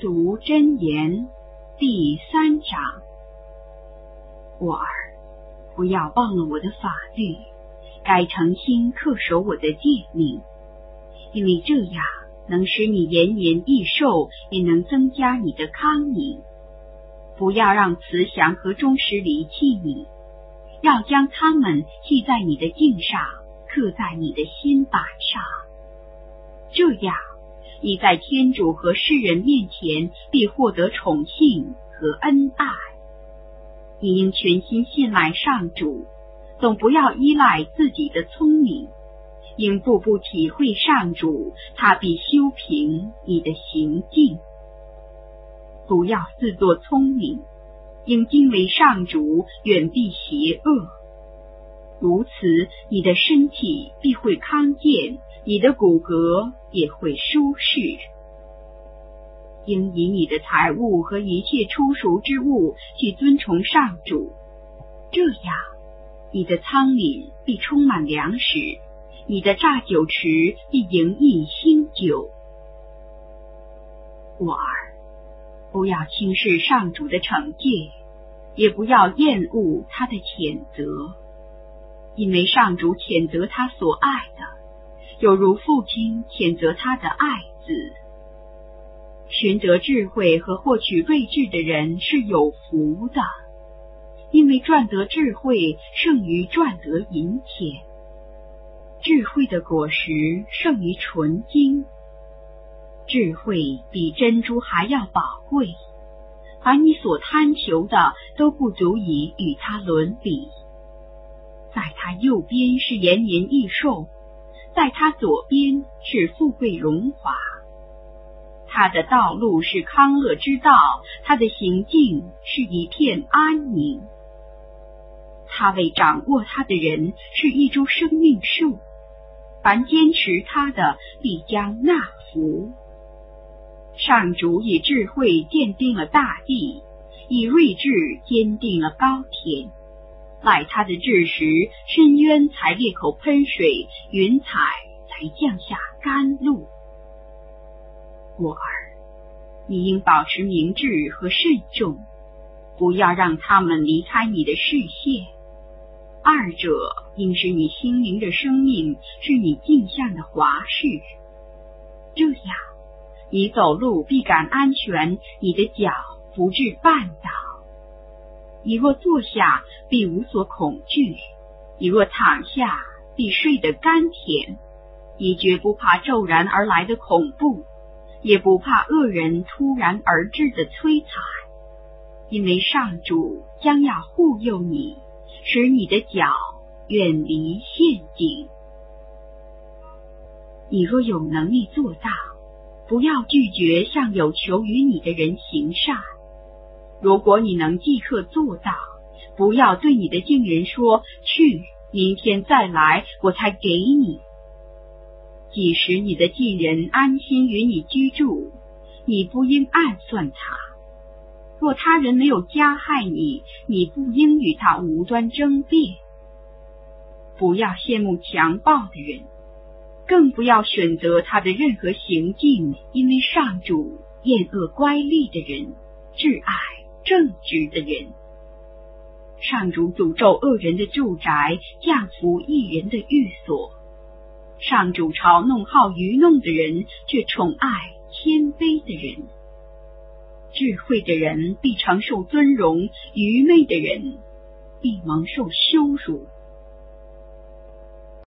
读真言第3章。我儿，不要忘了我的法律，该诚心恪守我的诫命，因为这样能使你延年益寿，也能增加你的康宁。不要让慈祥和忠实离弃你，要将它们系在你的颈上，刻在你的心板上。这样你在天主和世人面前必获得宠幸和恩爱。你应全心信赖上主，总不要依赖自己的聪明，应步步体会上主，他必修平你的行径。不要自作聪明，应敬畏上主，远避邪恶。如此，你的身体必会康健，你的骨骼也会舒适。应以你的财物和一切出熟之物去尊崇上主，这样你的仓廪必充满粮食，你的榨酒池必盈溢新酒。我儿，不要轻视上主的惩戒，也不要厌恶他的谴责，因为上主谴责他所爱的，有如父亲谴责他的爱子。寻得智慧和获取睿智的人是有福的，因为赚得智慧胜于赚得银钱。智慧的果实胜于纯金，智慧比珍珠还要宝贵，凡你所贪求的都不足以与它伦比。在它右边是延年益寿，在它左边是富贵荣华。他的道路是康乐之道，他的行径是一片安宁。他为掌握他的人是一株生命树，凡坚持他的必将纳福。上主以智慧奠定了大地，以睿智坚定了高田。赖他的智时，深渊才裂口喷水，云彩才降下甘露。我儿，你应保持明智和慎重，不要让他们离开你的视线。二者应是你心灵的生命，是你镜像的华饰。这样，你走路必感安全，你的脚不致绊倒。你若坐下，必无所恐惧；你若躺下，必睡得甘甜。你绝不怕骤然而来的恐怖，也不怕恶人突然而至的摧残，因为上主将要护佑你，使你的脚远离陷阱。你若有能力做到，不要拒绝向有求于你的人行善。如果你能即刻做到，不要对你的近人说，去，明天再来，我才给你。即使你的近人安心与你居住，你不应暗算他。若他人没有加害你，你不应与他无端争辩。不要羡慕强暴的人，更不要选择他的任何行径，因为上主厌恶乖戾的人，挚爱正直的人。上主诅咒恶人的住宅，降福义人的寓所。上主嘲弄好愚弄的人，却宠爱谦卑的人。智慧的人必承受尊荣，愚昧的人必蒙受羞辱。